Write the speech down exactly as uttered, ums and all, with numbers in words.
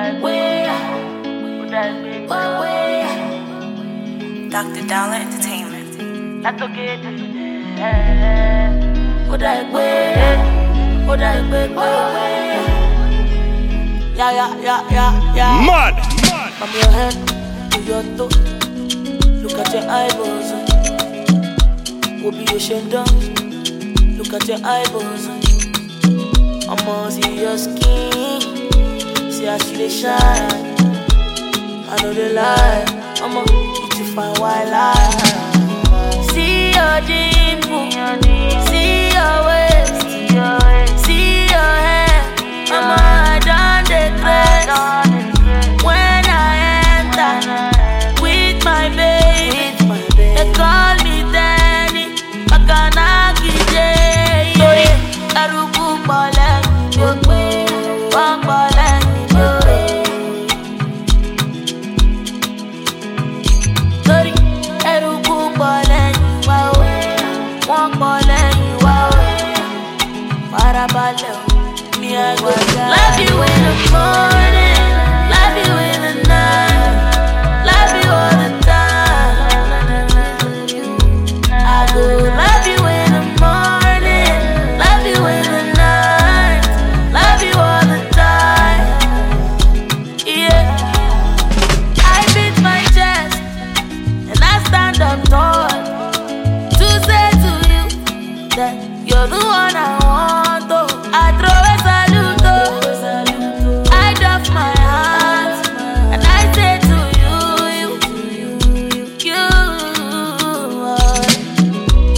Doctor Dollar Entertainment. That's okay. Would I wait? Would I wait? Yeah, yeah, yeah, yeah, yeah. Mad. From your head to your toe, look at your eyeballs. Will be ashamed of. Look at your eyeballs. I'ma see your skin, see how she dey shine. I know they lie. I'ma get you fine while I see your dimple, see your waist, see your hair. I'ma I done the grace. When I enter with my baby, they call me Danny. I cannot get it. Sorry, Aruku Bole, One Bole. Sorry, Aruku Bole, One Bole, Parabale, me I go love you in the morning.